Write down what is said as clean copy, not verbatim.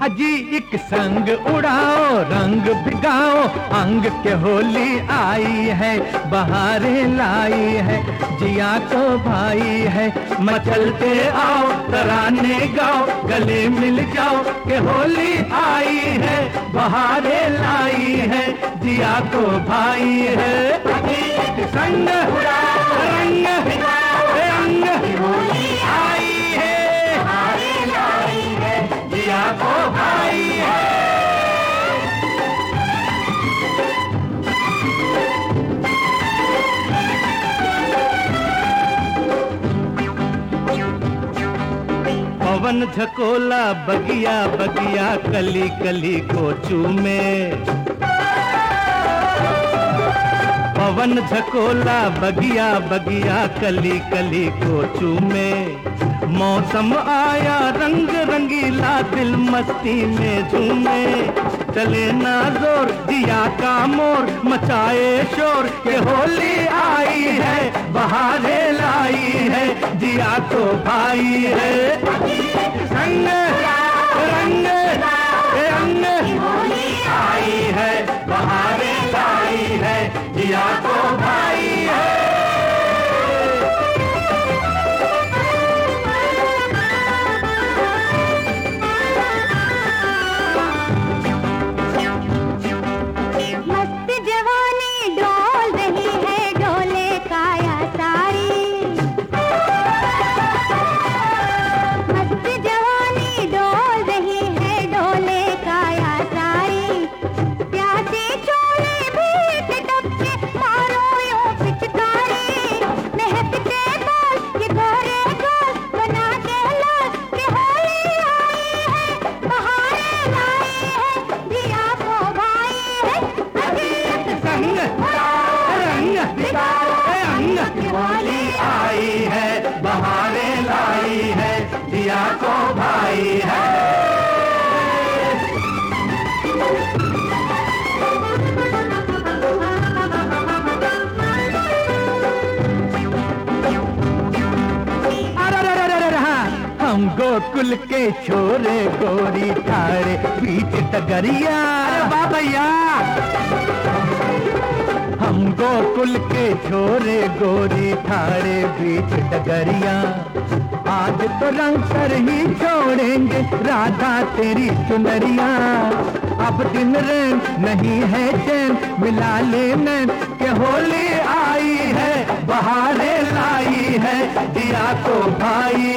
अजी एक संग उड़ाओ, रंग भिगाओ, अंग के होली आई है, बहारें लाई है, जिया को भाई है। मचलते आओ, तराने गाओ, गले मिल जाओ, के होली आई है, बहारें लाई है, जिया को भाई है। एक संग उड़ाओ, रंग भिगाओ, अंग की होली आई है, बहारें लाई है, जिया को भाई है। पवन झकोला बगिया बगिया, कली कली को चूमे। पवन झकोला बगिया बगिया, कली कली को चूमे। मौसम आया रंग रंगीला, दिल मस्ती में झूमे। चले ना जोर दिया का मोर, मचाए शोर, ये होली आई है, बहारें लाई है, जिया को भाई है। संग रंग रंग होली आई है, बहारें लाई है, जिया को भाई है। होली आई है, बहारें लाई है, जिया को भाई है। हम गोकुल के छोरे गोरी थारे बीच डगरिया, बाबैया। हम गोकुल के छोरे गोरी थारे बीच डगरिया, आज तो रंग कर ही छोड़ेंगे राधा तेरी चुनरिया। अब दिन रैन नहीं है चैन, मिला ले नैन, के होली आई है, बहारें लाई है, जिया को भाई